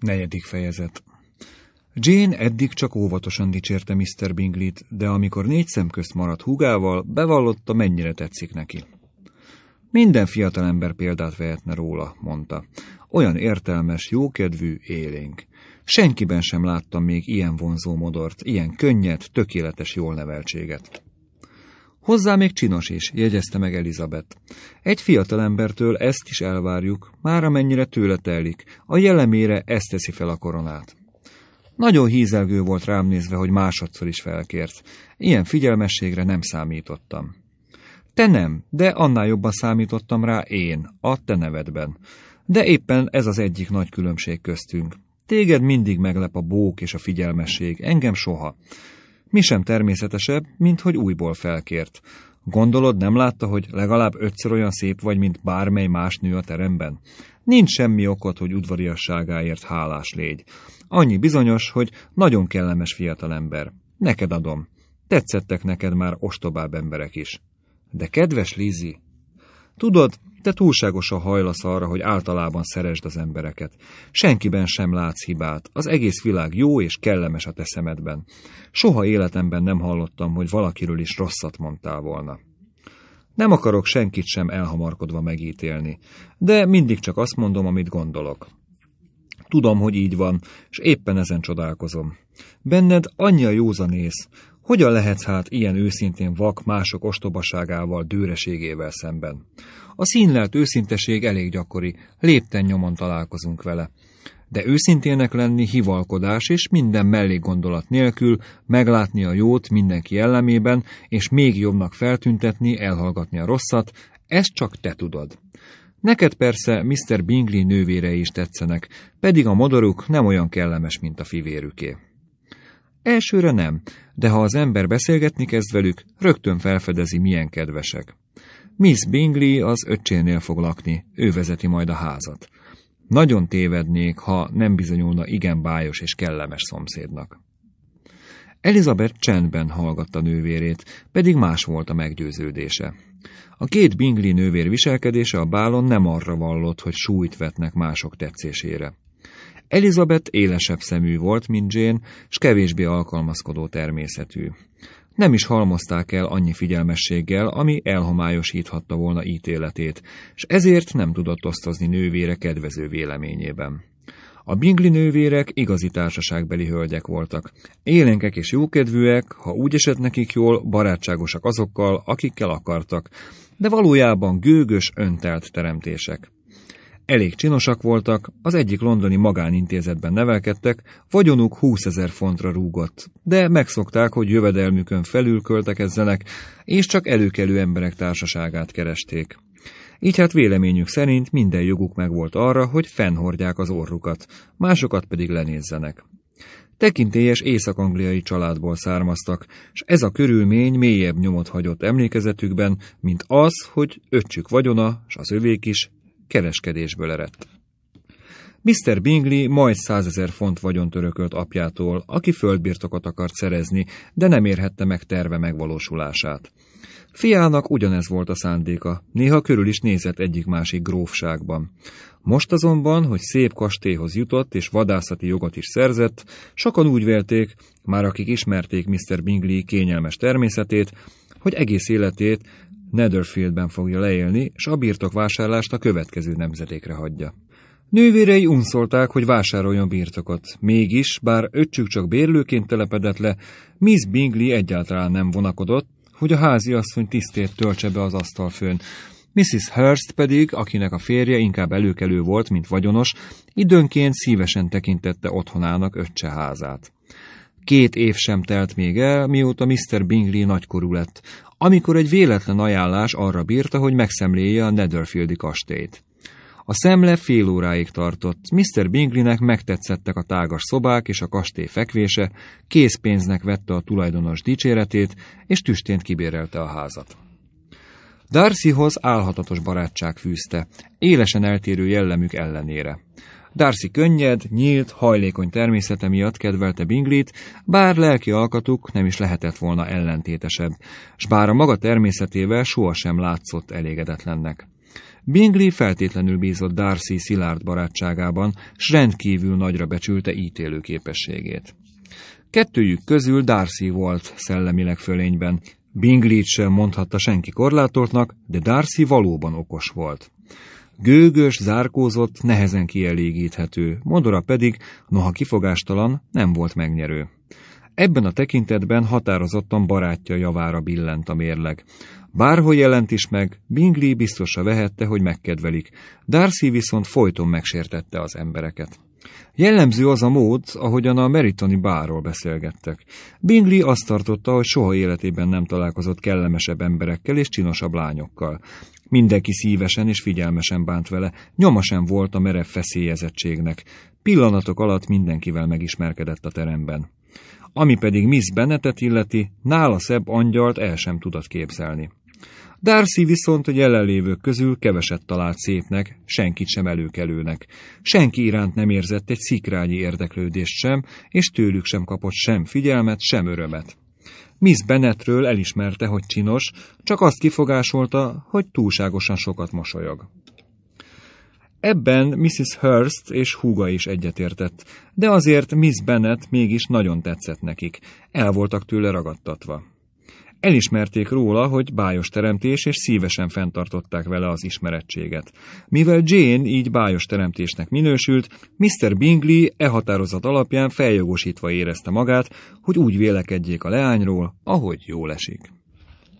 4. fejezet. Jane eddig csak óvatosan dicsérte Mr. Bingleyt, de amikor 4 szem közt maradt húgával, bevallotta, mennyire tetszik neki. Minden fiatalember példát vehetne róla, mondta. Olyan értelmes, jókedvű, élénk. Senkiben sem láttam még ilyen vonzó modort, ilyen könnyed, tökéletes jól neveltséget. Hozzá még csinos is, jegyezte meg Elizabeth. Egy fiatalembertől ezt is elvárjuk, már amennyire tőle telik, a jellemére ezt teszi fel a koronát. Nagyon hízelgő volt rám nézve, hogy másodszor is felkért. Ilyen figyelmességre nem számítottam. Te nem, de annál jobban számítottam rá én, a te nevedben. De éppen ez az egyik nagy különbség köztünk. Téged mindig meglep a bók és a figyelmesség, engem soha. Mi sem természetesebb, mint hogy újból felkért. Gondolod, nem látta, hogy legalább 5-ször olyan szép vagy, mint bármely más nő a teremben? Nincs semmi okod, hogy udvariasságáért hálás légy. Annyi bizonyos, hogy nagyon kellemes fiatalember. Neked adom. Tetszettek neked már ostobább emberek is. De kedves Lizzie, tudod, te túlságosan hajlasz arra, hogy általában szeresd az embereket. Senkiben sem látsz hibát, az egész világ jó és kellemes a te szemedben. Soha életemben nem hallottam, hogy valakiről is rosszat mondtál volna. Nem akarok senkit sem elhamarkodva megítélni, de mindig csak azt mondom, amit gondolok. Tudom, hogy így van, és éppen ezen csodálkozom. Benned annyi a józanész. Hogyan lehetsz hát ilyen őszintén vak mások ostobaságával, dőreségével szemben? A színlelt őszinteség elég gyakori, lépten nyomon találkozunk vele. De őszintének lenni hivalkodás és minden mellékgondolat nélkül, meglátni a jót mindenki jellemében, és még jobbnak feltüntetni, elhallgatni a rosszat, ezt csak te tudod. Neked persze Mr. Bingley nővérei is tetszenek, pedig a modoruk nem olyan kellemes, mint a fivérüké. Elsőre nem, de ha az ember beszélgetni kezd velük, rögtön felfedezi, milyen kedvesek. Miss Bingley az öccsénél fog lakni, ő vezeti majd a házat. Nagyon tévednék, ha nem bizonyulna igen bájos és kellemes szomszédnak. Elizabeth csendben hallgatta nővérét, pedig más volt a meggyőződése. A 2 Bingley nővér viselkedése a bálon nem arra vallott, hogy súlyt vetnek mások tetszésére. Elizabeth élesebb szemű volt, mint Jane, s kevésbé alkalmazkodó természetű. Nem is halmozták el annyi figyelmességgel, ami elhomályosíthatta volna ítéletét, s ezért nem tudott osztozni nővére kedvező véleményében. A Bingley nővérek igazi társaságbeli hölgyek voltak. Élénkek és jókedvűek, ha úgy esett nekik jól, barátságosak azokkal, akikkel akartak, de valójában gőgös, öntelt teremtések. Elég csinosak voltak, az egyik londoni magánintézetben nevelkedtek, vagyonuk 20 000 fontra rúgott, de megszokták, hogy jövedelmükön felül költekezzenek, és csak előkelő emberek társaságát keresték. Így hát véleményük szerint minden joguk megvolt arra, hogy fennhordják az orrukat, másokat pedig lenézzenek. Tekintélyes észak-angliai családból származtak, s ez a körülmény mélyebb nyomot hagyott emlékezetükben, mint az, hogy öccsük vagyona, s az övék is, kereskedésből eredt. Mr. Bingley majd 100 000 font vagyont örökölt apjától, aki földbirtokot akart szerezni, de nem érhette meg terve megvalósulását. Fiának ugyanez volt a szándéka, néha körül is nézett egyik-másik grófságban. Most azonban, hogy szép kastélyhoz jutott és vadászati jogot is szerzett, sokan úgy vélték, már akik ismerték Mr. Bingley kényelmes természetét, hogy egész életét Netherfieldben fogja leélni, s a birtokvásárlást a következő nemzedékre hagyja. Nővérei unszolták, hogy vásároljon birtokot. Mégis, bár öccsük csak bérlőként telepedett le, Miss Bingley egyáltalán nem vonakodott, hogy a háziasszony tisztét töltse be az asztalfőn. Mrs. Hurst pedig, akinek a férje inkább előkelő volt, mint vagyonos, időnként szívesen tekintette otthonának öccse házát. 2 év sem telt még el, mióta Mr. Bingley nagykorú lett, amikor egy véletlen ajánlás arra bírta, hogy megszemléje a Netherfieldi kastélyt. A szemle fél óráig tartott, Mr. Bingleynek megtetszettek a tágas szobák és a kastély fekvése, készpénznek vette a tulajdonos dicséretét, és tüstént kibérelte a házat. Darcyhoz álhatatos barátság fűzte, élesen eltérő jellemük ellenére. Darcy könnyed, nyílt, hajlékony természete miatt kedvelte Bingleyt, bár lelki alkatuk nem is lehetett volna ellentétesebb, s bár a maga természetével sohasem látszott elégedetlennek. Bingley feltétlenül bízott Darcy szilárd barátságában, s rendkívül nagyra becsülte ítélő képességét. Kettőjük közül Darcy volt szellemileg fölényben. Bingleyt sem mondhatta senki korlátoltnak, de Darcy valóban okos volt. Gőgös, zárkózott, nehezen kielégíthető, modora pedig, noha kifogástalan, nem volt megnyerő. Ebben a tekintetben határozottan barátja javára billent a mérleg. Bárhogy jelent is meg, Bingley biztosra vehette, hogy megkedvelik, Darcy viszont folyton megsértette az embereket. Jellemző az a mód, ahogyan a Merytoni bárról beszélgettek. Bingley azt tartotta, hogy soha életében nem találkozott kellemesebb emberekkel és csinosabb lányokkal. Mindenki szívesen és figyelmesen bánt vele, nyoma sem volt a merev feszélyezettségnek. Pillanatok alatt mindenkivel megismerkedett a teremben. Ami pedig Miss Bennetet illeti, nála szebb angyalt el sem tudott képzelni. Darcy viszont a jelenlévők közül keveset talált szépnek, senkit sem előkelőnek. Senki iránt nem érzett egy szikrányi érdeklődést sem, és tőlük sem kapott sem figyelmet, sem örömet. Miss Bennetről elismerte, hogy csinos, csak azt kifogásolta, hogy túlságosan sokat mosolyog. Ebben Mrs. Hurst és húga is egyetértett, de azért Miss Bennet mégis nagyon tetszett nekik, el voltak tőle ragadtatva. Elismerték róla, hogy bájos teremtés, és szívesen fenntartották vele az ismerettséget. Mivel Jane így bájos teremtésnek minősült, Mr. Bingley e határozat alapján feljogosítva érezte magát, hogy úgy vélekedjék a leányról, ahogy jól esik.